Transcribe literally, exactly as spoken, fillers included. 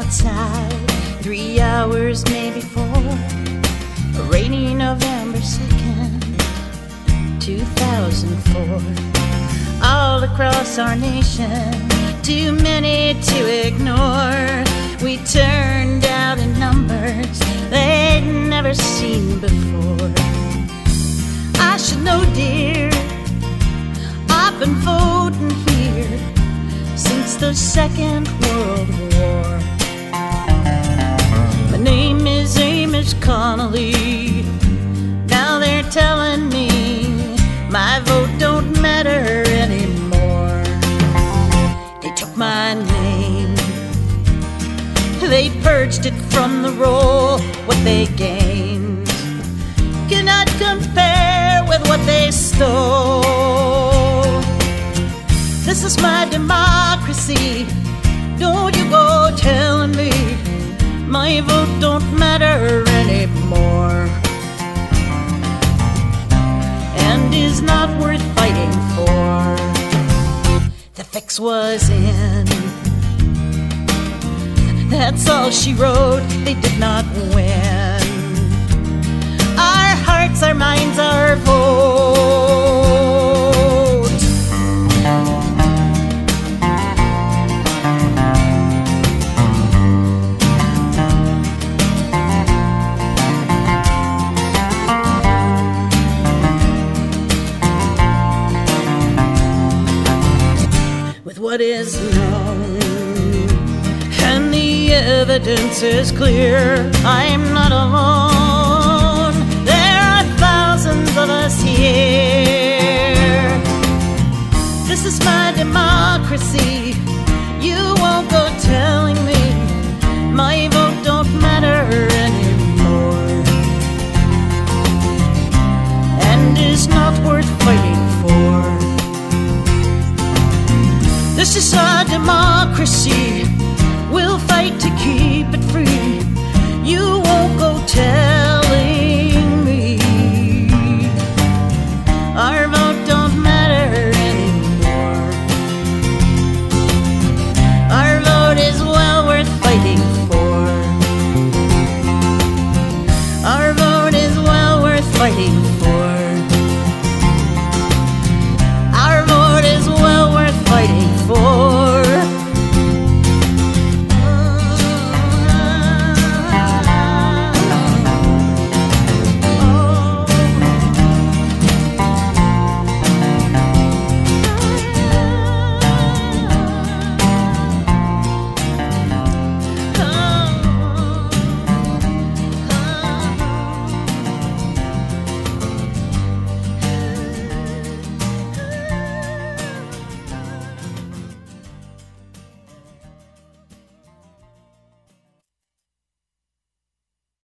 outside, three hours maybe four, a rainy November second, two thousand four. All across our nation, too many to ignore. We turned out in numbers they'd never seen before. I should know, dear, I've been voting here since the Second World War. My name is Amos Connolly. Now they're telling me my vote don't matter anymore. They took my name, they purged it from the roll. What they gained cannot compare with what they stole. This is my democracy. Don't you go telling me my vote don't matter anymore, and is not worth fighting for. The fix was in, that's all she wrote. They did not win. Our hearts, our minds, our vote. With what is known and the evidence is clear, I'm not alone. There are thousands of us here. This is my democracy. You won't go telling me my vote don't matter anymore, and is not worth fighting for. This is our democracy. We'll fight to keep it free. You won't go telling me our vote don't matter anymore. Our vote is well worth fighting for. Our vote is well worth fighting for.